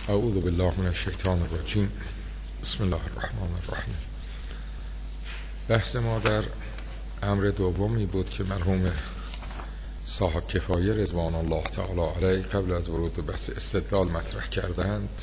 اعوذ بالله من الشیطان الرجیم. بسم الله الرحمن الرحیم. بحث ما در امر دومی بود که مرحوم صاحب کفایه رضوان الله تعالی علیه قبل از ورود به بحث استدلال مطرح کردند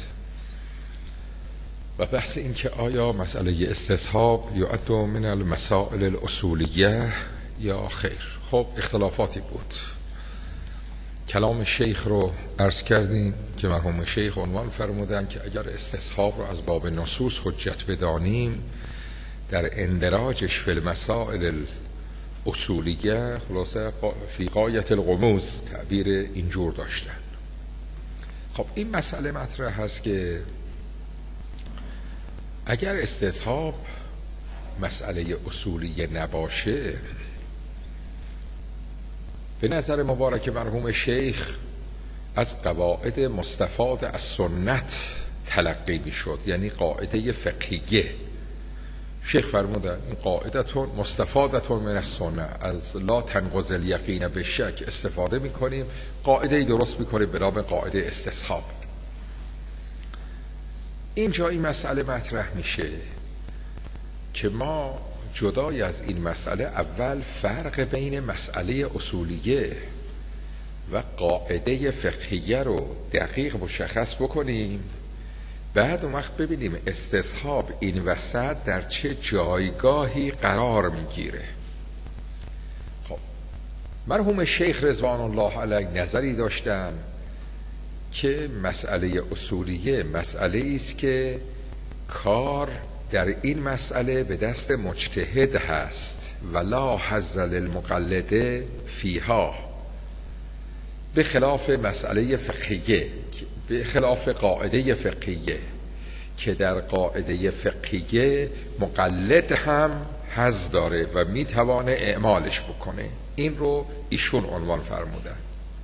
و بحث این که آیا مسئله استصحاب یعد من المسائل الاصولیه یا خیر. خب اختلافاتی بود. کلام شیخ رو عرض کردیم که مرحوم شیخ عنوان فرمودن که اگر استصحاب رو از باب نصوص حجت بدانیم در اندراجش فی المسائل الاصولیه خلاصه فی غایت الغموض تعبیر اینجور داشتن. خب این مسئله مطرح هست که اگر استصحاب مسئله اصولیه نباشه به نظر مبارک مرحوم شیخ از قواعد مستفاد از سنت تلقی می شد، یعنی قاعده فقهیه. شیخ فرمودن این قاعدتون مستفادتون من از سنت، از لا تنقض الیقین به شک استفاده می کنیم، قاعده درست می کنیم به نام قاعده استصحاب. اینجا این مسئله مطرح میشه که ما جدای از این مسئله اول فرق بین مسئله اصولیه و قاعده فقهیه رو دقیق مشخص بکنیم، بعد اون وقت ببینیم استصحاب این وسط در چه جایگاهی قرار میگیره. خب مرحوم شیخ رضوان الله علیه نظری داشتن که مسئله اصولیه مسئله است که کار در این مسئله به دست مجتهد هست ولا حظ للمقلد فیها، به خلاف مسئله فقهیه، به خلاف قاعده فقهیه که در قاعده فقهیه مقلد هم حظ داره و میتوانه اعمالش بکنه. این رو ایشون عنوان فرمودن.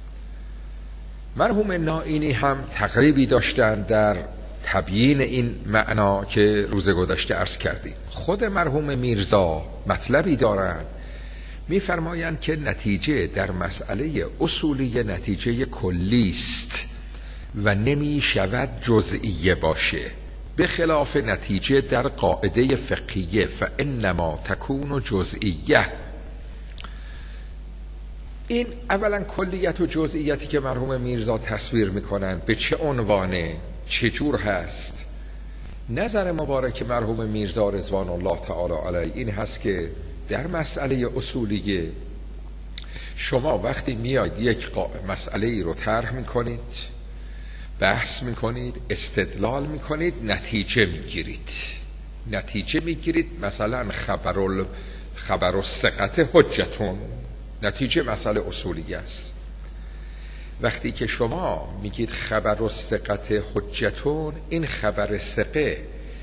مرحوم نائینی هم تقریبی داشتن در تبیین این معنا که روز گذشته عرض کردیم. خود مرحوم میرزا مطلبی دارن، میفرمایند که نتیجه در مسئله اصولی نتیجه کلی است و نمی شود جزئیه باشه، به خلاف نتیجه در قاعده فقهیه فانما تکون جزئیه. این اولا کلیت و جزئیتی که مرحوم میرزا تصویر میکنن به چه عنوانه، چجور هست؟ نظر مبارک مرحوم میرزا رضوان الله تعالی علیه این هست که در مسئله اصولیه شما وقتی میاید یک مسئله ای رو طرح میکنید، بحث میکنید، استدلال میکنید، نتیجه میگیرید. مثلا خبر الثقة حجتون، نتیجه مسئله اصولیه است. وقتی که شما میگید خبر الثقة حجتون، این خبر ثقه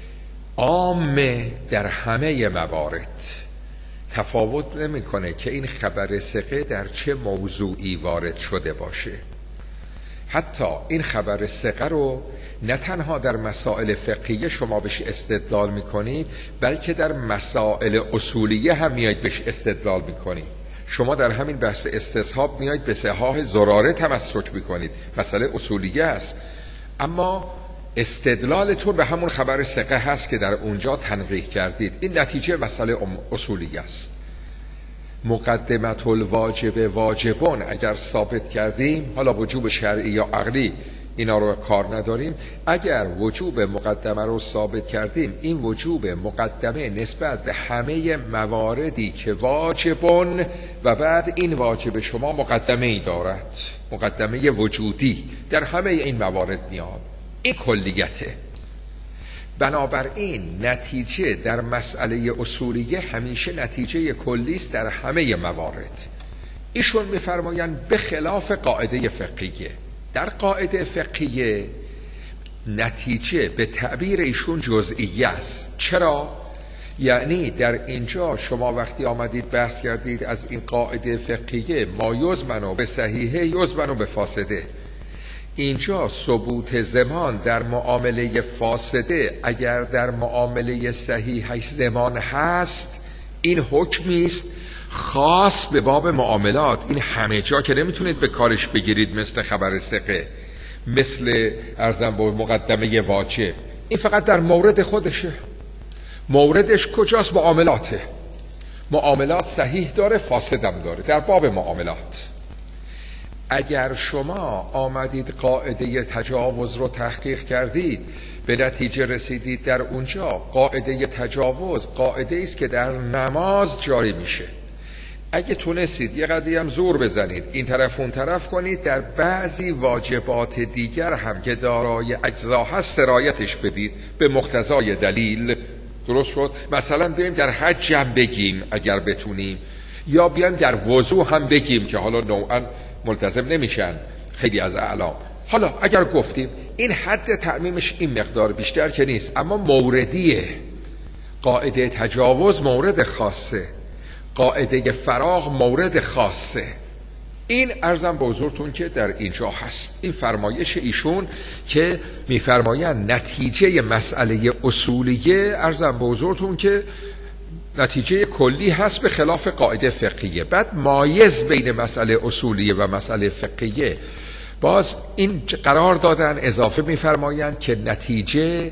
عامه در همه موارد، تفاوت نمیکنه که این خبر ثقه در چه موضوعی وارد شده باشه. حتی این خبر ثقه رو نه تنها در مسائل فقهیه شما بهش استدلال میکنید، بلکه در مسائل اصولیه هم میاید بهش استدلال میکنید. شما در همین بحث استصحاب میایید به صحاح زراره تمسک میکنید، مسئله اصولیه است، اما استدلالتون به همون خبر ثقه هست که در اونجا تنقیح کردید. این نتیجه مسئله اصولیه است. مقدمت الواجب واجبون اگر ثابت کردیم، حالا وجوب شرعی یا عقلی اینا رو کار نداریم، اگر وجوب مقدمه رو ثابت کردیم، این وجوب مقدمه نسبت به همه مواردی که واجبون و بعد این واجب شما مقدمه ای دارد، مقدمه وجودی در همه این موارد میاد. این کلیته. بنابراین نتیجه در مسئله اصولیه همیشه نتیجه کلی است در همه موارد. ایشون میفرمایند به خلاف قاعده فقهیه. در قاعده فقهیه نتیجه به تعبیر ایشون جزئیه است. چرا؟ یعنی در اینجا شما وقتی آمدید بحث کردید از این قاعده فقهیه ما یزمن به صحیحه یزمن به فاسده، اینجا ثبوت زمان در معامله فاسده اگر در معامله صحیحش زمان هست، این حکمی است خاص به باب معاملات. این همه جا که نمیتونید به کارش بگیرید مثل خبر ثقه، مثل ارزم با مقدمه واجب، این فقط در مورد خودشه. موردش کجاست؟ معاملاته. معاملات صحیح داره، فاسدم داره. در باب معاملات اگر شما آمدید قاعده تجاوز رو تحقیق کردید، به نتیجه رسیدید در اونجا قاعده تجاوز قاعده است که در نماز جاری میشه، اگه تونستید یه قدری هم زور بزنید این طرف اون طرف کنید، در بعضی واجبات دیگر هم که دارای اجزا هست سرایتش بدید به مقتضای دلیل. درست شد؟ مثلا بیایم در حج هم بگیم اگر بتونیم، یا بیایم در وضو هم بگیم که حالا نوعا ملتزم نمیشن خیلی از اعلام. حالا اگر گفتیم این حد تعمیمش این مقدار، بیشتر که نیست، اما موردیه. قاعده تجاوز مورد خاصه، قاعده فراغ مورد خاصه. این عرضم به حضورتون که در اینجا هست. این فرمایش ایشون که میفرمایند نتیجه مسئله اصولیه، عرضم به حضورتون که نتیجه کلی هست به خلاف قاعده فقهیه. بعد مایز بین مسئله اصولیه و مسئله فقهیه باز این قرار دادن، اضافه میفرمایند که نتیجه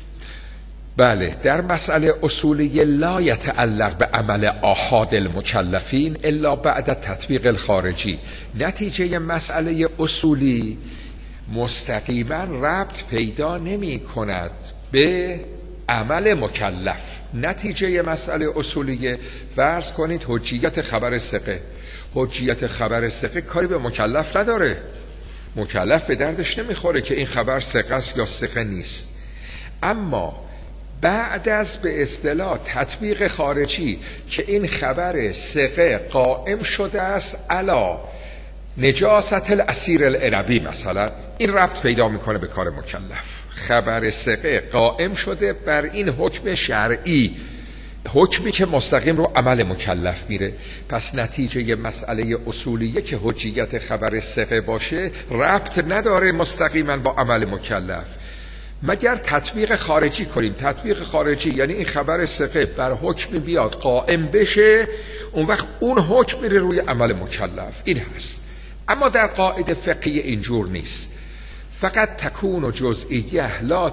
بله در مسئله اصولیه لا یتعلق به عمل آحاد المکلفین الا بعد تطبیق الخارجی. نتیجه مسئله اصولی مستقیما ربط پیدا نمی کند به عمل مکلف. نتیجه مسئله اصولیه فرض کنید حجیت خبر ثقه. حجیت خبر ثقه کاری به مکلف نداره، مکلف به دردش نمیخوره که این خبر ثقه است یا ثقه نیست. اما بعد از به اصطلاح تطبیق خارجی که این خبر ثقه قائم شده است علا نجاست الاسیر العنبی، مثلا این ربط پیدا میکنه به کار مکلف. خبر ثقه قائم شده بر این حکم شرعی، حکمی که مستقیم رو عمل مکلف میره. پس نتیجه مسئله اصولیه که حجیت خبر ثقه باشه ربط نداره مستقیما با عمل مکلف، مگر تطبیق خارجی کنیم. تطبیق خارجی یعنی این خبر ثقه بر حکم بیاد قائم بشه، اون وقت اون حکم میره روی عمل مکلف. این هست. اما در قاعده فقهی اینجور نیست. فقط تکون جزئیه لا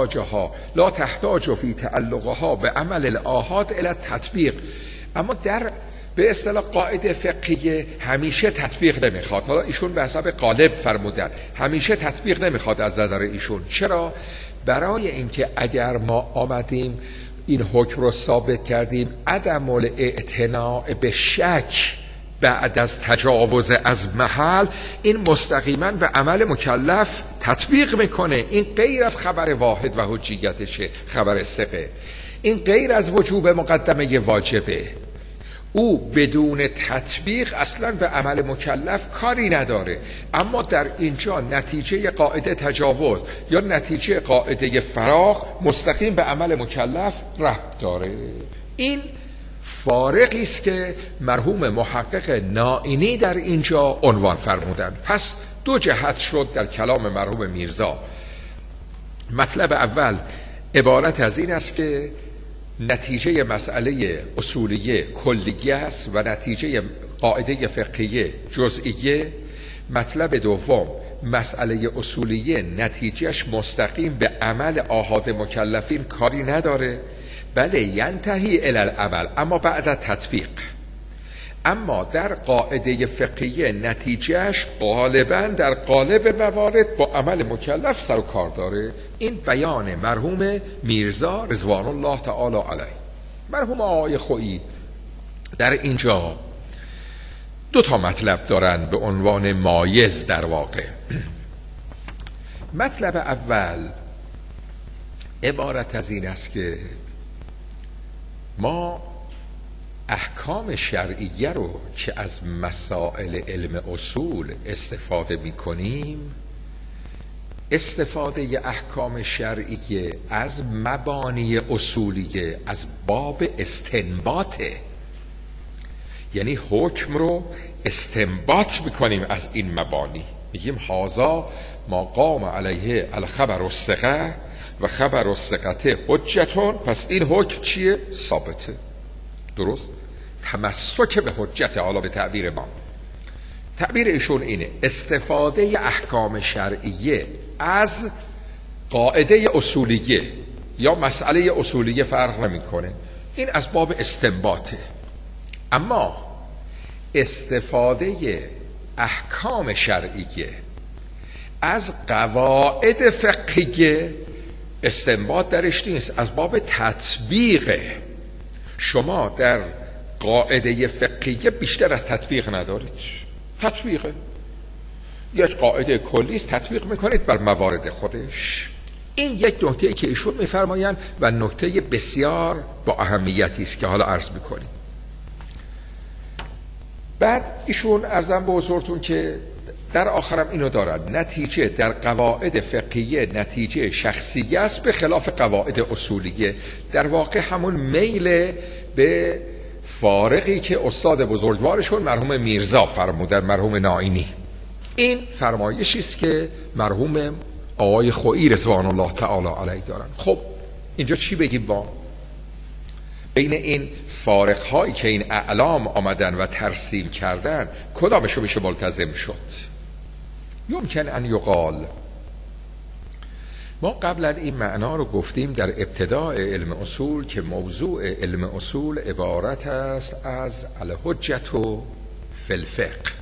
تحتاج فی تعلقها به عمل الآحاد الی تطبیق. اما در به اصطلاح قاعده فقهی همیشه تطبیق نمیخواد. حالا ایشون به حساب قالب فرمودن همیشه تطبیق نمیخواد از نظر ایشون. چرا؟ برای اینکه اگر ما آمدیم این حکم رو ثابت کردیم عدم الاعتناء به شک بعد از تجاوز از محل، این مستقیما به عمل مکلف تطبیق میکنه. این غیر از خبر واحد و حجیتشه، خبر ثقه. این غیر از وجوب مقدمه واجبه. او بدون تطبیق اصلا به عمل مکلف کاری نداره. اما در اینجا نتیجه قاعده تجاوز یا نتیجه قاعده فراغ مستقیم به عمل مکلف ربط داره. این فارقی است که مرحوم محقق نائینی در اینجا عنوان فرمودند. پس دو جهت شد در کلام مرحوم میرزا. مطلب اول عبارت از این است که نتیجه مسئله اصولیه کلیه است و نتیجه قاعده فقهیه جزئیه. مطلب دوم مسئله اصولیه نتیجهش مستقیم به عمل آحاد مکلفین کاری نداره، بله ینتهی الی العمل اما بعد تطبیق. اما در قاعده فقهیه نتیجهش غالبا در قالب موارد با عمل مکلف سر و کار داره. این بیان مرحوم میرزا رضوان الله تعالی علیه. مرحوم آقای خویی در اینجا دو تا مطلب دارن به عنوان مایز. در واقع مطلب اول عبارت از این است که ما احکام شرعیه رو که از مسائل علم اصول استفاده می کنیم، استفاده احکام شرعیه از مبانی اصولیه از باب استنباطه. یعنی حکم رو استنباط میکنیم از این مبانی، میگیم هذا ما قام علیه الخبر الثقه و خبر الثقه حجتون. پس این حکم چیه؟ ثابته. درست؟ تمسک به حجت. حالا به تعبیر ما تعبیر ایشون اینه: استفاده احکام شرعیه از قاعده اصولیه یا مسئله اصولیه فرق نمیکنه، این از باب استنباطه. اما استفاده احکام شرعیه از قواعد فقهیه استنباط درش نیست، از باب تطبیقه. شما در قاعده فقهیه بیشتر از تطبیق ندارید، تطبیقه، یک قاعده کلی است، تطبیق میکنید بر موارد خودش. این یک نکته که ایشون میفرمایند و نکته بسیار با اهمیتی است که حالا عرض میکنیم. بعد ایشون عرضم به حضورتون که در آخرم اینو دارد: نتیجه در قواعد فقهیه نتیجه شخصیه است به خلاف قواعد اصولیه. در واقع همون میل به فارقی که استاد بزرگوارشون مرحوم میرزا فرمودن، مرحوم نائینی. این فرمایشی است که مرحوم آقای خویی رضوان الله تعالی علیه دارن. خب اینجا چی بگیم؟ با بین این فارق هایی که این اعلام آمدن و ترسیم کردن کدامشو میشه ملتزم شد؟ یمکن ان یقال، ما قبلا این معنا رو گفتیم در ابتداء علم اصول که موضوع علم اصول عبارت است از الحجة فی الفقه،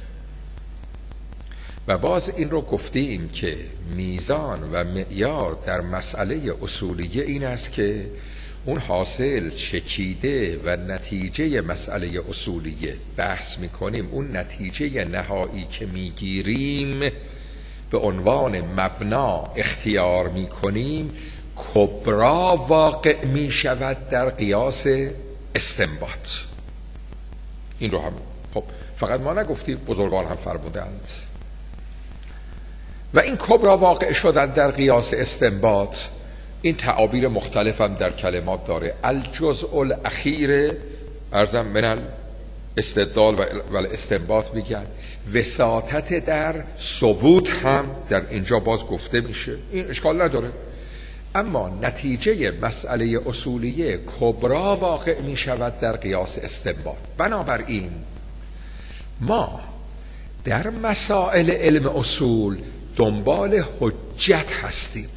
و باز این رو گفتیم که میزان و معیار در مسئله اصولیه این است که اون حاصل چکیده و نتیجه مسئله اصولیه بحث میکنیم، اون نتیجه نهایی که میگیریم به عنوان مبنا اختیار میکنیم کبرا واقع میشود در قیاس استنباط. این رو هم خب فقط ما نگفتیم، بزرگان هم فرمودند. و این کبرا واقع شدن در قیاس استنباط این تعابیر مختلف هم در کلمات داره. الجزء الاخیر ارزم من استدلال و استنباط میگن، وساطت در ثبوت هم در اینجا باز گفته میشه، این اشکال نداره. اما نتیجه مسئله اصولیه کبرا واقع میشود در قیاس استنباط. بنابراین ما در مسائل علم اصول دنبال حجت هستیم،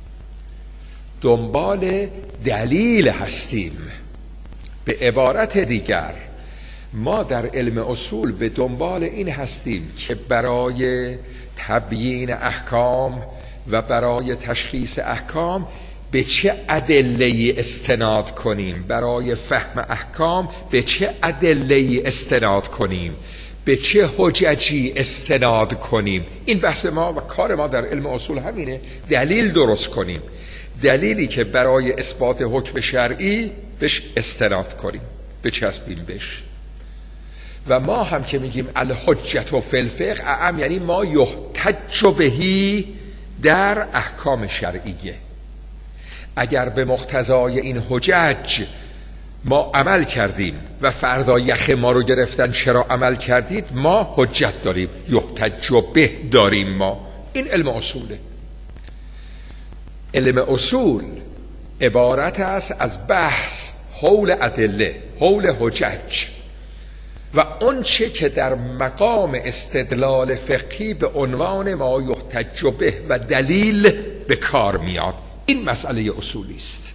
دنبال دلیل هستیم. به عبارت دیگر ما در علم اصول به دنبال این هستیم که برای تبیین احکام و برای تشخیص احکام به چه ادله‌ای استناد کنیم، برای فهم احکام به چه ادله‌ای استناد کنیم، به چه حججی استناد کنیم. این بحث ما و کار ما در علم اصول همینه، دلیل درست کنیم، دلیلی که برای اثبات حکم شرعی بهش استناد کنیم، بچسبیم بهش. و ما هم که میگیم الحجة فی الفقه اعم، یعنی ما یحتج بهی در احکام شرعیه. اگر به مقتضای این حجج ما عمل کردیم و فردا یخ ما رو گرفتن چرا عمل کردید، ما حجت داریم، یحتج به داریم. ما این علم اصوله. علم اصول عبارت است از بحث حول ادله، حول حجج و اون چه که در مقام استدلال فقهی به عنوان ما یحتج به و دلیل به کار میاد. این مسئله اصولی است.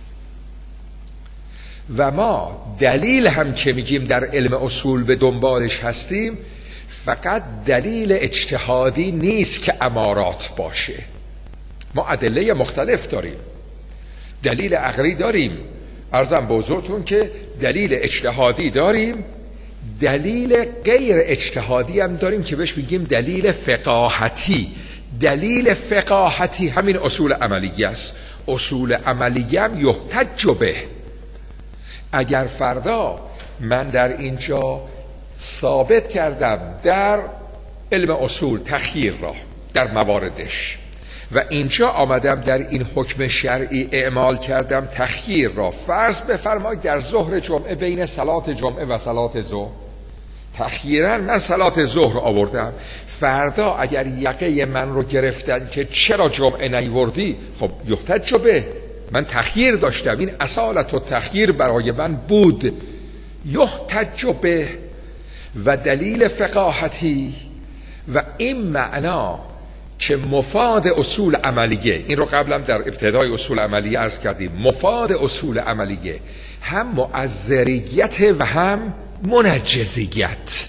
و ما دلیل هم که میگیم در علم اصول به دنبالش هستیم فقط دلیل اجتهادی نیست که امارات باشه. ما ادله مختلف داریم، دلیل عقلی داریم، عرضم به حضورتون که دلیل اجتهادی داریم، دلیل غیر اجتهادی هم داریم که بهش میگیم دلیل فقاهتی. دلیل فقاهتی همین اصول عملیه است. اصول عملیه هم یحتج به. اگر فردا من در اینجا ثابت کردم در علم اصول تخییر را در مواردش و اینجا آمدم در این حکم شرعی اعمال کردم تخییر را، فرض بفرمایید در ظهر جمعه بین صلات جمعه و صلات ظهر تخییراً من صلات ظهر آوردم، فردا اگر یقه من رو گرفتن که چرا جمعه نیوردی، خب یحتج به، من تخییر داشتم، این اصالت و تخییر برای من بود، یحتج به. و دلیل فقاهتی و این معنا که مفاد اصول عملیه، این رو قبلا در ابتدای اصول عملیه عرض کردیم، مفاد اصول عملیه هم مؤثریت و هم منجزیت.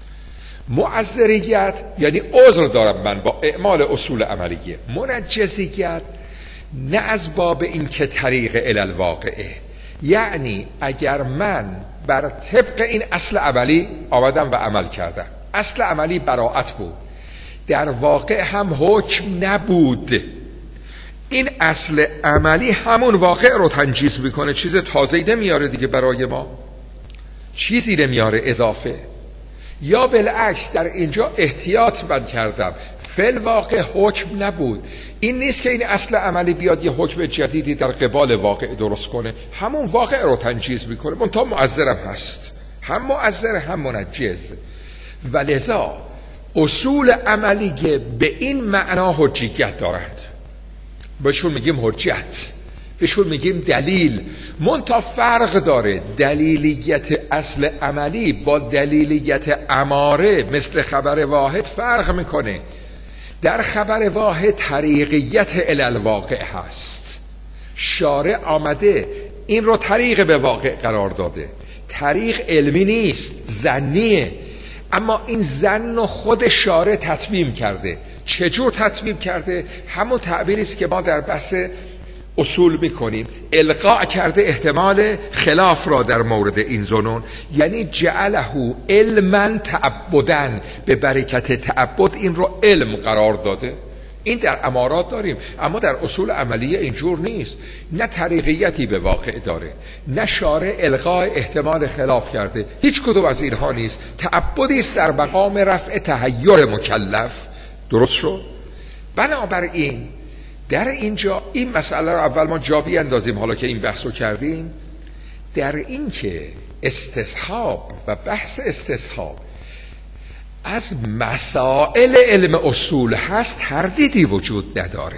مؤثریت یعنی عذر دارم من با اعمال اصول عملیه، منجزیت نه از باب این که طریق الالواقعه، یعنی اگر من بر طبق این اصل عملی آمدم و عمل کردم، اصل عملی براءت بود، در واقع هم حکم نبود، این اصل عملی همون واقع رو تنجیز میکنه، چیز تازه‌ای نمیاره دیگه برای ما، چیزی نمیاره اضافه. یا بالعکس در اینجا احتیاط من کردم، فل واقع حکم نبود، این نیست که این اصل عملی بیاد یه حکم جدیدی در قبال واقع درست کنه، همون واقع رو تنجیز میکنه، منتها مؤثرم هست، هم مؤثر هم منجز. و لذا اصول عملیه به این معنا حجیت دارند، بهشون میگیم حجت، بهشون میگیم دلیل. منتها فرق داره دلیلیت اصل عملی با دلیلیت اماره، مثل خبر واحد فرق میکنه. در خبر واحد طریقیت الالواقع هست، شارع آمده این رو طریق به واقع قرار داده، طریق علمی نیست، ظنیه، اما این ظن و خود شارع تتمیم کرده. چجور تتمیم کرده؟ همون تعبیری است که ما در بحث اصول میکنیم، القاء کرده احتمال خلاف را در مورد این ظنون، یعنی جعله علما تعبدن، به برکت تعبد این رو علم قرار داده. این در امارات داریم، اما در اصول عملیه اینجور نیست، نه طریقیتی به واقع داره، نه شارع القاء احتمال خلاف کرده، هیچ کدوم از اینها نیست، تعبدی است در مقام رفع تحیر مکلف. درست شد؟ بنابراین در اینجا این مسئله رو اول ما جا بیندازیم، حالا که این بحث رو کردیم، در این که استصحاب و بحث استصحاب از مسائل علم اصول هست، تردیدی وجود نداره.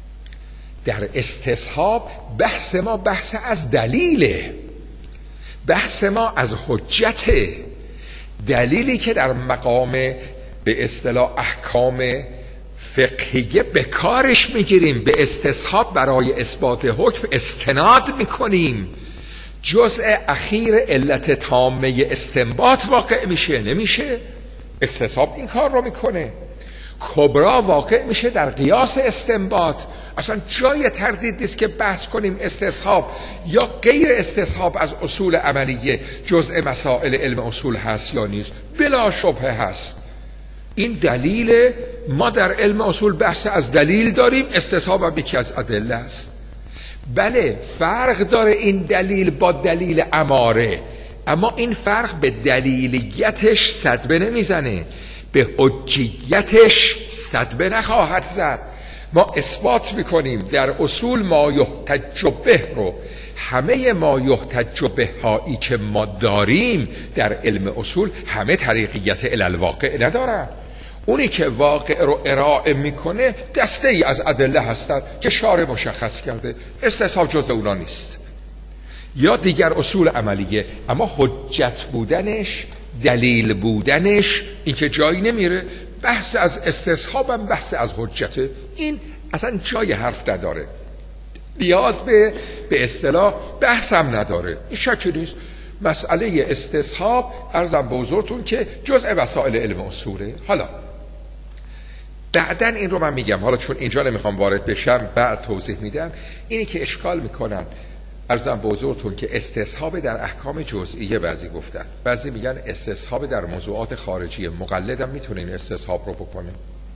در استصحاب بحث ما بحث از دلیله، بحث ما از حجته، دلیلی که در مقام به اصطلاح احکام فقهیه به کارش میگیریم، به استصحاب برای اثبات حکم استناد میکنیم. جزء اخیر علت تامه استنباط واقع میشه؟ نمیشه، استصحاب این کار رو میکنه. کبرا واقع میشه در قیاس استنباط. اصلا جای تردید نیست که بحث کنیم استصحاب یا غیر استصحاب از اصول عملیه جزء مسائل علم اصول هست یا نیست، بلا شبهه هست. این دلیل، ما در علم اصول بحث از دلیل داریم، استصحاب هم یکی از ادله است. بله فرق داره این دلیل با دلیل اماره، اما این فرق به دلیلیتش صدمه نمیزنه، به حجیتش صدمه نخواهد زد. ما اثبات میکنیم در اصول ما یحتج به رو، همه ما یحتج به هایی که ما داریم در علم اصول همه طریقیت الالواقع ندارن. اونی که واقع رو ارائه میکنه دسته ای از ادله هستند که شارع مشخص کرده، استصحاب جز اونا نیست. یا دیگر اصول عملیه، اما حجت بودنش، دلیل بودنش، این که جایی نمیره. بحث از استصحاب هم بحث از حجته، این اصلا جای حرف نداره، نیاز به اصطلاح بحث هم نداره، این شکی نیست. مسئله استصحاب عرضم به حضورتون که جزء وسائل علم اصوله. حالا بعدن این رو من میگم، حالا چون اینجا نمیخوام وارد بشم بعد توضیح میدم. اینی که اشکال میکنن عرضم به حضورتون که استصحاب در احکام جزئیه بعضی گفتن، بعضی میگن استصحاب در موضوعات خارجیه، مقلدم میتونه این استصحاب رو بکنه،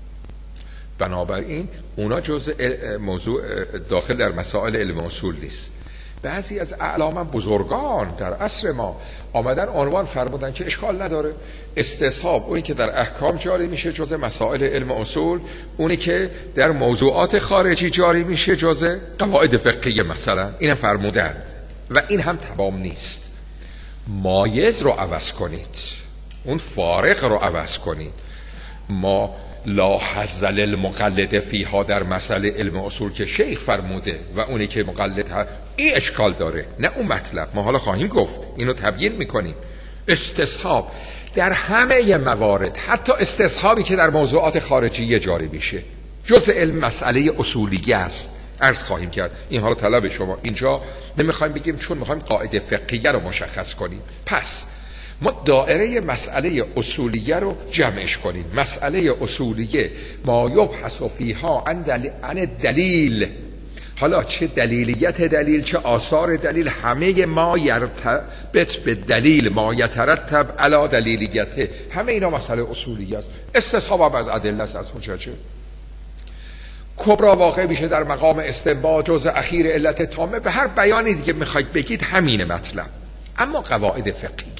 بنابراین اونا جزء موضوع داخل در مسائل علم اصول نیست. بعضی از اعلام بزرگان در عصر ما آمدن عنوان فرمودن که اشکال نداره، استصحاب اونی که در احکام جاری میشه جزء مسائل علم اصول، اونی که در موضوعات خارجی جاری میشه جزء قواعد فقهیه مثلا، اینم فرمودن. و این هم تمام نیست، مایز رو عوض کنید، اون فارق رو عوض کنید. ما لا حظ للمقلد فیها در مسئله علم اصول که شیخ فرموده و اونی که مقلد ها، این اشکال داره، نه اون مطلب. ما حالا خواهیم گفت، اینو تبیین میکنیم. استصحاب در همه موارد، حتی استصحابی که در موضوعات خارجی جاری میشه، جز علم مسئله اصولیه است. عرض خواهیم کرد این حالا طلب شما. اینجا نمیخوایم بگیم چون میخوایم قاعده فقهیه رو مشخص کنیم، پس ما دائره مسئله اصولیه رو جمعش کنیم. مسئله اصولیه ما یبحث فیها عن دلیل. حالا چه دلیلیت دلیل، چه آثار دلیل، همه ما یرتبط به دلیل، ما یترتب علی دلیلیته، همه اینا مسئله اصولیه است. استصحاب هم از ادله است، از حججه. کبرا واقع میشه در مقام استنباط، جزء اخیر علت تامه، به هر بیانی دیگه میخواید بگید همین مطلب. اما قواعد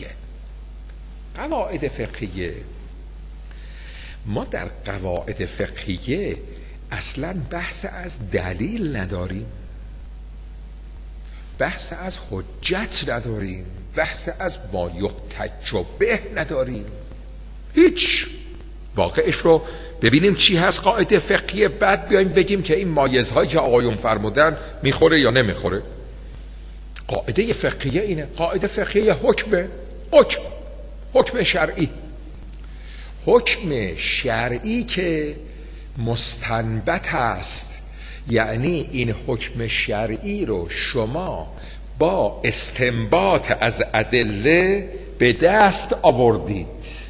فقهیه ما در قواعد فقهیه اصلا بحث از دلیل نداریم، بحث از حجت نداریم، بحث از ما یحتج به نداریم، هیچ. واقعش رو ببینیم چی هست قاعده فقهیه، بعد بیایم بگیم که این مایزهایی که آقایون فرمودن میخوره یا نمیخوره. قاعده فقهیه اینه. قاعده فقهیه حکم شرعی، حکم شرعی که مستنبت است، یعنی این حکم شرعی رو شما با استنباط از ادله به دست آوردید.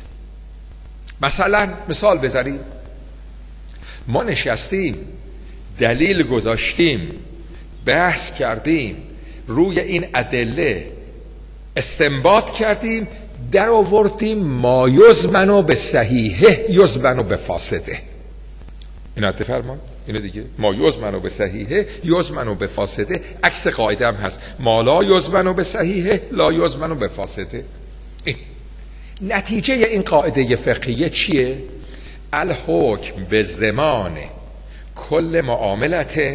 مثلا مثال بزنیم، ما نشستیم دلیل گذاشتیم، بحث کردیم، روی این ادله استنباط کردیم، در آوردیم ما یزمن به صحیحه یزمن به فاسده. این حد فرمان اینه دیگه، ما یزمن به صحیحه یزمن به فاسده. عکس قاعده هم هست، ما لا یزمن به صحیحه لا یزمن به فاسده. این نتیجه این قاعده فقهیه چیه؟ الحکم به زمان کل معاملت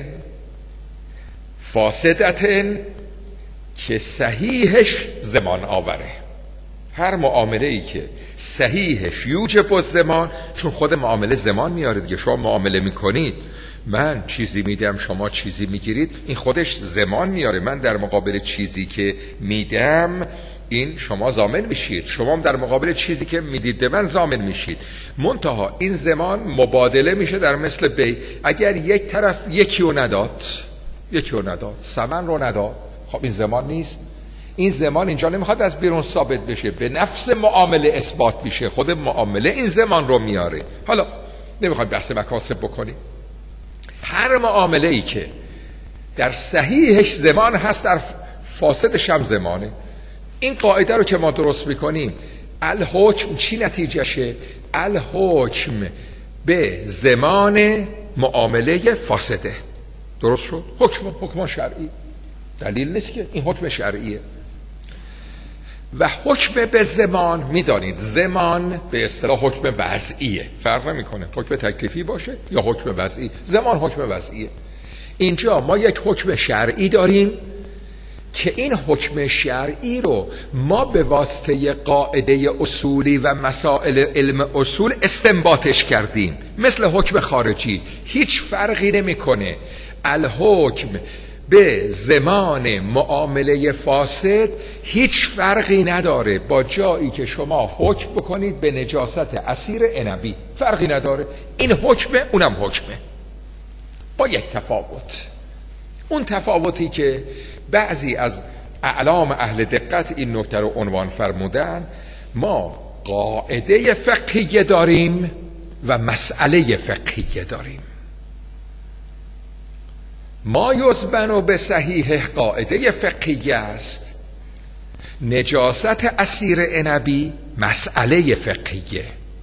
فاسدت که صحیحش زمان آوره. هر معامله ای که صحیحش یوجب الزمان، چون خود معامله زمان میاره دیگه. شما معامله میکنید، من چیزی میدم شما چیزی میگیرید، این خودش زمان میاره. من در مقابل چیزی که میدم این شما ضامن میشید، شما هم در مقابل چیزی که میدید به من ضامن میشید. منتها این زمان مبادله میشه در مثل بی. اگر یک طرف یکی رو نداد، ثمن رو نداد، خب این زمان نیست. این زمان اینجا نمیخواد از بیرون ثابت بشه، به نفس معامله اثبات میشه. خود معامله این زمان رو میاره. حالا نمیخواد بحث مکاسب بکنیم. هر معامله ای که در صحیحش زمان هست، در فاسدش هم زمانه. این قاعده رو که ما درست میکنیم، الحکم چی نتیجهشه؟ الحکم به زمان معامله فاسده. درست شد؟ حکم شرعی، دلیل نیست که، این حکم شرعیه. و حکم به زمان، میدانید زمان به اصطلاح حکم وضعیه، فرق نمیکنه حکم تکلیفی باشه یا حکم وضعی. زمان حکم وضعیه. اینجا ما یک حکم شرعی داریم که این حکم شرعی رو ما به واسطه قاعده اصولی و مسائل علم اصول استنباطش کردیم. مثل حکم خارجی هیچ فرقی نمیکنه. الحکم به زمان معامله فاسد هیچ فرقی نداره با جایی که شما حکم بکنید به نجاست عصیر عنبی، فرقی نداره. این حکمه، اونم حکمه، با یک تفاوت. اون تفاوتی که بعضی از اعلام اهل دقت این نکته رو عنوان فرمودن، ما قاعده فقهیه داریم و مسئله فقهیه داریم. ما یزمن به صحیح قاعده فقهیه است، نجاست عصیر عنبی مسئله فقهیه.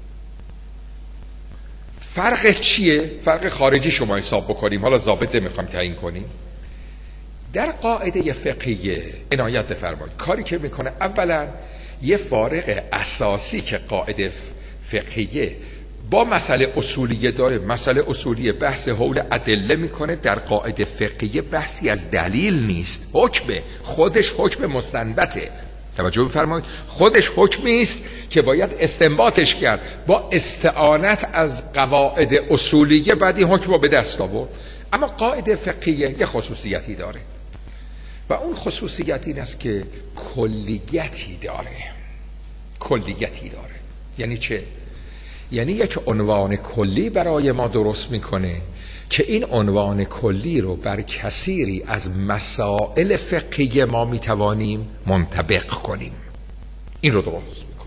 فرق چیه؟ فرق خارجی شما حساب بکنیم، حالا ضابط نمیخوام تعیین کنیم. در قاعده فقهیه عنایت بفرمایید، کاری که میکنه اولا یه فارق اساسی که قاعده فقهیه با مسئله اصولیه داره. مسئله اصولیه بحث حول ادله میکنه، در قاعده فقهیه بحثی از دلیل نیست، حکمه، خودش حکم مستنبته. توجه بفرمایید، خودش حکمی است که باید استنباطش کرد با استعانت از قواعد اصولیه، بعد این حکم رو به دست آورد. اما قاعده فقهیه یه خصوصیتی داره و اون خصوصیت این است که کلیتی داره. کلیتی داره. یعنی چه؟ یعنی یک عنوان کلی برای ما درست میکنه که این عنوان کلی رو بر کثیری از مسائل فقهی ما میتوانیم منطبق کنیم. این رو درست میکنه.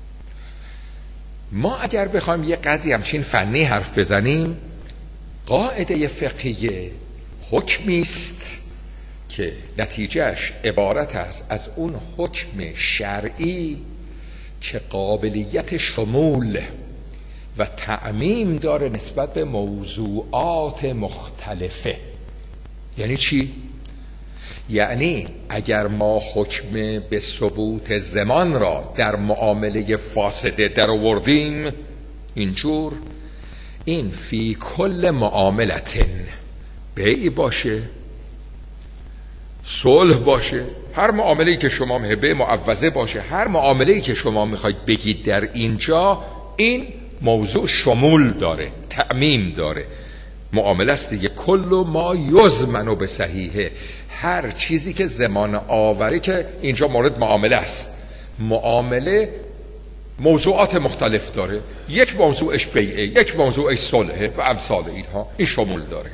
ما اگر بخوایم یه قدری همچین فنی حرف بزنیم، قاعده فقهی حکمی است که نتیجهش عبارت است از اون حکم شرعی که قابلیت شمول و تعمیم داره نسبت به موضوعات مختلفه. یعنی چی؟ یعنی اگر ما حکم به ثبوت زمان را در معامله فاسده در آوردیم اینجور، این فی کل معاملت، بیع باشه، صلح باشه، هر معامله‌ای که شما محبه معوضه باشه، هر معامله‌ای که شما میخواید بگید در اینجا، این موضوع شمول داره، تعمیم داره. معامله است دیگه. کل ما یضمن به صحیحه، هر چیزی که زمان آوری که اینجا مورد معامله است. معامله موضوعات مختلف داره، یک موضوعش بیعه، یک موضوعش صلحه و امثال اینها، این شمول داره.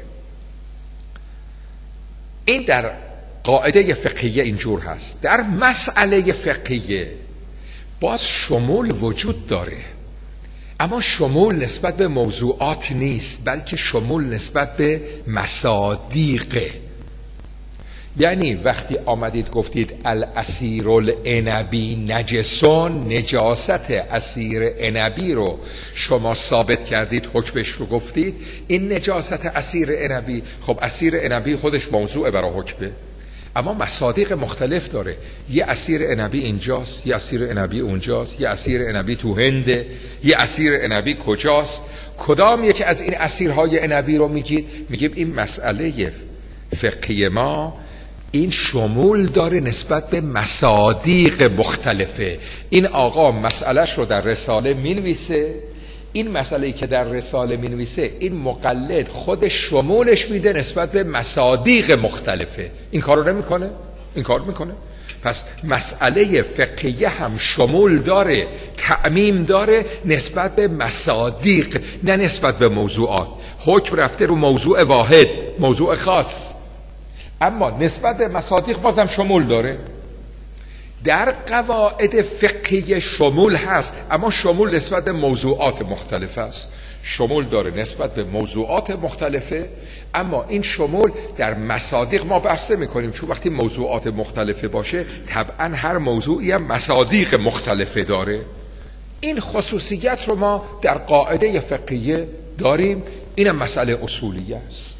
این در قاعده فقهیه اینجور هست. در مسئله فقهیه باز شمول وجود داره، اما شمول نسبت به موضوعات نیست، بلکه شمول نسبت به مصادیقه. یعنی وقتی آمدید گفتید العصیر العنبی نجسون، نجاست عصیر عنبی رو شما ثابت کردید، حکمش رو گفتید، این نجاست عصیر عنبی، خب عصیر عنبی خودش موضوع برای حکمه، اما مصادیق مختلف داره. یه عصیر عنبی اینجاست، یه عصیر عنبی اونجاست، یه عصیر عنبی تو هنده، یه عصیر عنبی کجاست. کدام یکی از این عصیرهای عنبی رو میگید؟ میگیم این مسئله فقهی ما این شمول داره نسبت به مصادیق مختلفه. این آقا مسئلهش رو در رساله مینویسه، این مسئله‌ای که در رساله مینویسه این مقلد خودش شمولش میده نسبت به مصادیق مختلفه. این کارو نمیکنه؟ این کار میکنه. پس مسئله فقهیه هم شمول داره، تعمیم داره نسبت به مصادیق، نه نسبت به موضوعات. حکم رفته رو موضوع واحد، موضوع خاص، اما نسبت به مصادیق بازم شمول داره. در قواعد فقهی شمول هست، اما شمول نسبت به موضوعات مختلف است. شمول داره نسبت به موضوعات مختلفه، اما این شمول در مصادیق ما بحث میکنیم، چون وقتی موضوعات مختلفه باشه طبعا هر موضوعی هم مصادیق مختلفه داره. این خصوصیت رو ما در قاعده فقهی داریم. اینم مسئله اصولی است.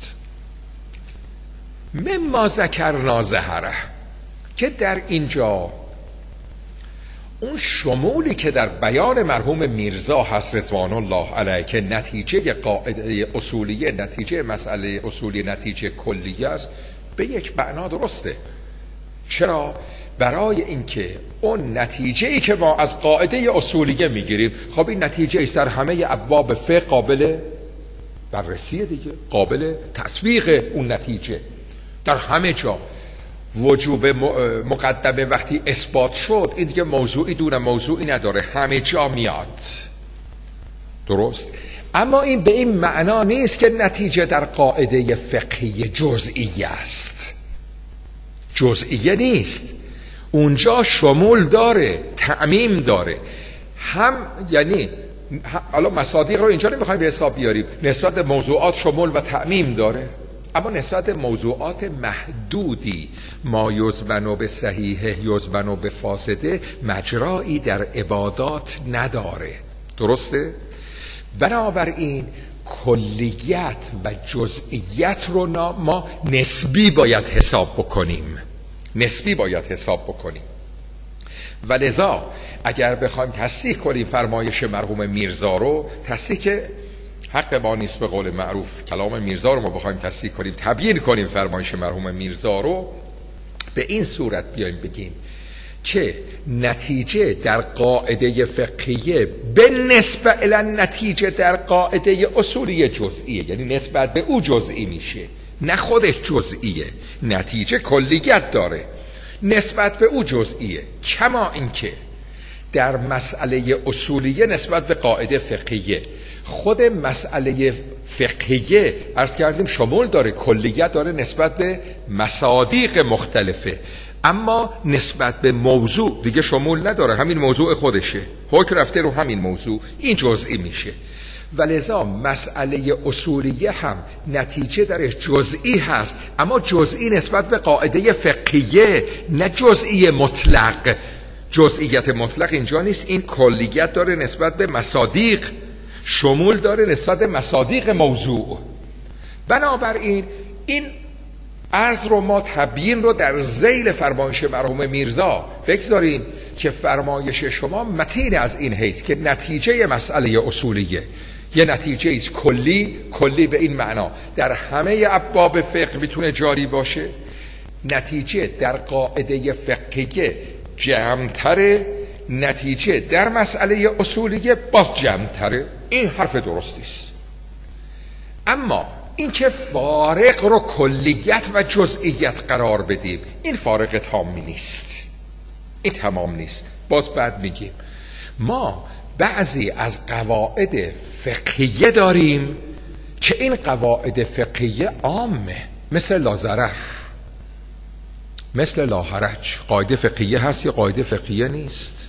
مما ذکرنا ظهره، که در اینجا اون شمولی که در بیان مرحوم میرزا هست رضوان الله علیه که نتیجه قاعده اصولیه، نتیجه مسئله اصولی، نتیجه کلیه است، به یک معنا درسته. چرا؟ برای اینکه اون نتیجه‌ای که ما از قاعده اصولیه میگیریم، خب این نتیجه است در همه ابواب فقه قابل بررسی دیگه، قابل تطبیق. اون نتیجه در همه جا وجوب مقدمه وقتی اثبات شد، این دیگه موضوعی دون موضوعی نداره، همه جا میاد. درست؟ اما این به این معنا نیست که نتیجه در قاعده فقهی جزئی است. جزئیه نیست، اونجا شمول داره، تعمیم داره. هم یعنی حالا مصادیق رو اینجا نمیخوایم به حساب بیاریم، نسبت به موضوعات شمول و تعمیم داره، اما نسبت به موضوعات محدودی، ما یزبن به صحیحه یزبن به فاسده، مجرایی در عبادات نداره. درسته؟ بنابراین کلیت و جزئیت رو ما نسبی باید حساب بکنیم، نسبی باید حساب بکنیم. و لذا اگر بخوایم تصحیح کنیم فرمایش مرحوم میرزا رو، تصحیح که حق ما نیست به قول معروف، کلام میرزا رو ما بخوایم تصحیح کنیم، تبیین کنیم فرمایش مرحوم میرزا رو، به این صورت بیایم بگیم که نتیجه در قاعده فقهیه به نسبت الی نتیجه در قاعده اصولی جزئیه، یعنی نسبت به او جزئی میشه، نه خودش جزئیه. نتیجه کلیت داره، نسبت به او جزئیه. کما اینکه در مسئله اصولیه نسبت به قاعده فقهیه. خود مسئله فقهیه عرض کردیم شمول داره، کلیت داره نسبت به مصادیق مختلفه، اما نسبت به موضوع دیگه شمول نداره، همین موضوع خودشه، حکم رفته رو همین موضوع، این جزئی میشه. ولذا مسئله اصولیه هم نتیجه درش جزئی هست، اما جزئی نسبت به قاعده فقهیه، نه جزئی مطلق. جزئیت مطلق اینجا نیست، این کلیت داره نسبت به مصادیق، شمول داره نسبت به مصادیق موضوع. بنابراین این عرض رو ما تبیین رو در ذیل فرمایش مرحوم میرزا بگذاریم که فرمایش شما متین از این حیث که نتیجه مسئله اصولیه یه نتیجه ایست کلی به این معنا در همه ابواب فقه میتونه جاری باشه. نتیجه در قاعده فقهیه جمع‌تره، نتیجه در مسئله اصولیه باز جمع‌تره. این حرف درستی است. اما این که فارق رو کلیت و جزئیت قرار بدیم، این فارق تامی نیست، این تمام نیست. باز بعد میگیم ما بعضی از قواعد فقهیه داریم که این قواعد فقهیه عامه، مثل لا مثل لا حرج. قاعده فقهیه هست یا قاعده فقهیه نیست؟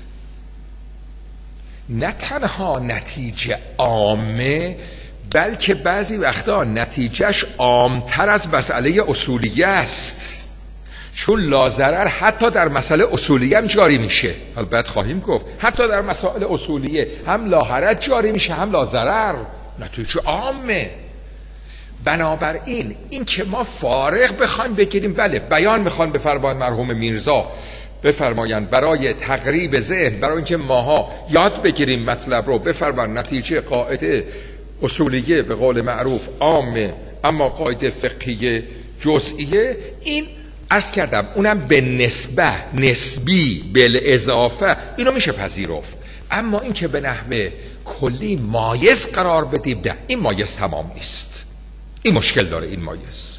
نه تنها نتیجه عامه، بلکه بعضی وقتا نتیجهش عامتر از مسئله اصولیه است، چون لا ضرر حتی در مسئله اصولیه هم جاری میشه. البته خواهیم گفت حتی در مسائل اصولیه هم لا حرج جاری میشه هم لا ضرر، نتیجه عامه. بنابراین این که ما فارغ بخوایم بگیریم، بله بیان میخوان بفرمایند مرحوم میرزا بفرمایند برای تقریب ذهن، برای اینکه ماها یاد بگیریم مطلب رو، بفرمایند نتیجه قاعده اصولیه به قول معروف عامه اما قاعده فقهیه جزئیه. این عرض کردم اونم به نسبی بالاضافه اینو میشه پذیرفت، اما این که به نحو کلی مایز قرار بدیم، نه، این مایز تمام نیست، این مشکل داره. این مایز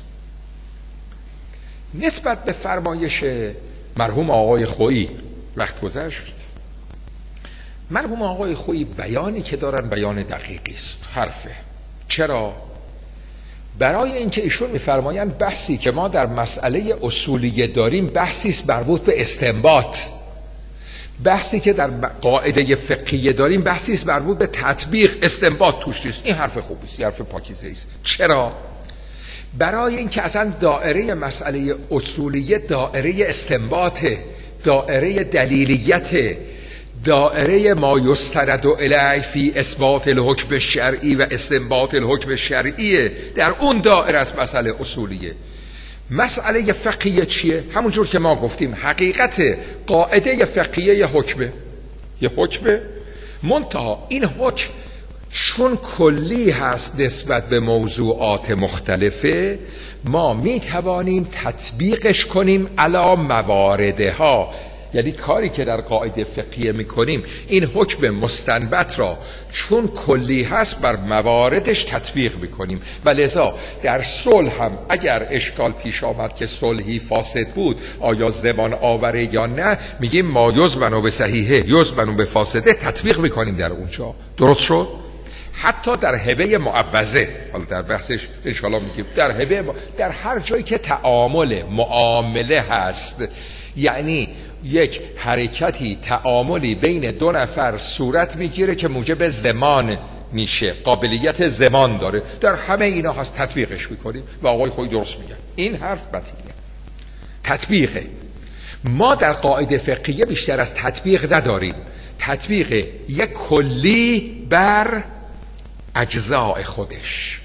نسبت به فرمایش مرحوم آقای خویی وقت گذشت. مرحوم آقای خویی بیانی که دارن بیان دقیقی است، حرفه. چرا؟ برای اینکه ایشون میفرمایند بحثی که ما در مسئله اصولیه داریم بحثی است مربوط به استنباط، بحثی که در قاعده فقهیه داریم بحثی است مربوط به تطبیق، استنباط توش نیست. این حرف خوبی است، حرف پاکیزه است. چرا؟ برای اینکه اصلا دائره مسئله اصولیه دائره استنباطه، دائره دلیلیته، دائره ما یستند الیه فی اثبات الحکم الشرعی و استنباط الحکم الشرعیه، در اون دائره از مسئله اصولیه. مسئله فقهیه چیه؟ همونجور که ما گفتیم حقیقت قاعده فقهیه یه حکمه منتها این حکم چون کلی هست نسبت به موضوعات مختلفه، ما می توانیم تطبیقش کنیم علی مواردها. یعنی کاری که در قاعده فقهیه میکنیم این حکم مستنبط را چون کلی هست بر مواردش تطبیق میکنیم. و لذا در صلح هم اگر اشکال پیش آمد که صلحی فاسد بود، آیا زمان آوره یا نه، میگیم ما یزمن به صحیحه یزمن به فاسده، تطبیق میکنیم در اونجا. درست شد؟ حتی در هبه معوضه، حالا در بحثش انشاءالله میگیم، در هبه در هر جایی که معامله هست، یعنی یک حرکتی تعاملی بین دو نفر صورت میگیره که موجب زمان میشه، قابلیت زمان داره، در همه اینا هست تطبیقش میکنیم. و آقای خویی درست میگن، این حرف متینه، تطبیقه. ما در قاعده فقهیه بیشتر از تطبیق نداریم، تطبیق یک کلی بر اجزاء خودش.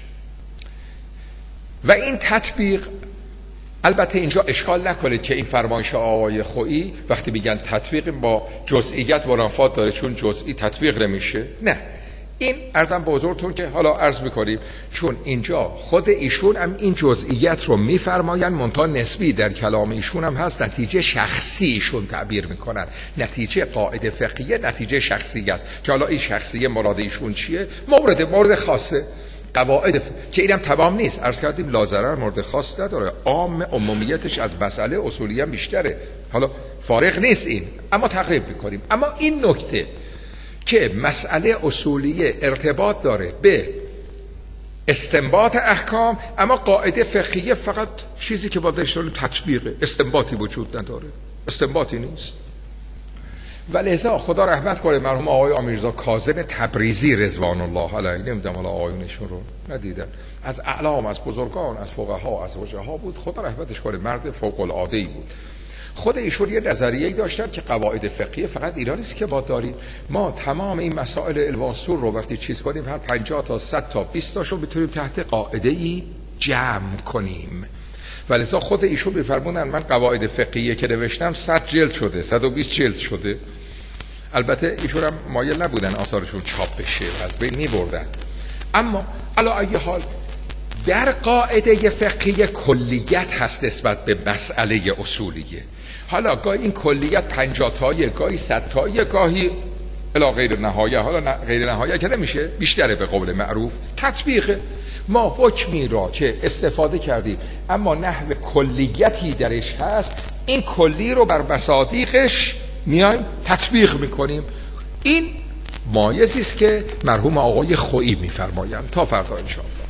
و این تطبیق، البته اینجا اشکال نکنید که این فرمایش آقای خویی وقتی میگن تطبیق با جزئیت منافات داره، چون جزئی تطبیق نمیشه. نه، این عرضم به حضورتون که حالا عرض میکنیم چون اینجا خود ایشون هم این جزئیت رو میفرماین، منتها نسبی در کلام ایشون هم هست، نتیجه شخصی ایشون تعبیر میکنن. نتیجه قاعده فقهیه نتیجه شخصی است، که حالا این شخصیه مراد ایشون چیه؟ مورد خاصه. قواعد که اینم تمام نیست، عرض کردیم لازرر مورد خاص نداره، عام عمومیتش از مسئله اصولی هم بیشتره. حالا فارغ نیست این، اما تقریب میکنیم. اما این نکته که مسئله اصولی ارتباط داره به استنباط احکام، اما قاعده فقهیه فقط چیزی که با داشتن تطبیقه، استنباطی وجود نداره، استنباطی نیست. و لذا خدا رحمت کنه مرحوم آقای امیرزا کاظم تبریزی رضوان الله علیه، نمیدونم حالا آقایونشون رو ندیدن، از اعلام، از بزرگان، از فقها، از وجها بود، خدا رحمتش کنه، مرد فوق العاده ای بود. خود ایشون یه نظریه‌ای داشتن که قواعد فقهی فقط اینا نیست که با داریم، ما تمام این مسائل الواسور رو وقتی چیز کنیم هر 50 تا 100 تا 20 تاشو میتونیم تحت قاعده‌ای جمع کنیم. ولذا خود ایشون میفرمونن من قواعد فقهیه که نوشتم 100 جلد شده، 120 جلد شده. البته ایشون هم مایل نبودن آثارشون چاپ بشه و از بین میبردن. اما علی ای حال در قاعده فقهی کلیت هست نسبت به مسئله اصولیه. حالا گاهی این کلیت 50 تایه، گاهی 100 تایه، گاهی الی غیر نهایه. حالا غیر نهایه که نمیشه، بیشتره به قول معروف. تطبیق ما حکمی را که استفاده کردیم اما نحو کلیتی درش هست، این کلی رو بر مصادیقش میایم تطبیق میکنیم. این مایزی است که مرحوم آقای خویی میفرمایند. تا فردا ان شاء الله.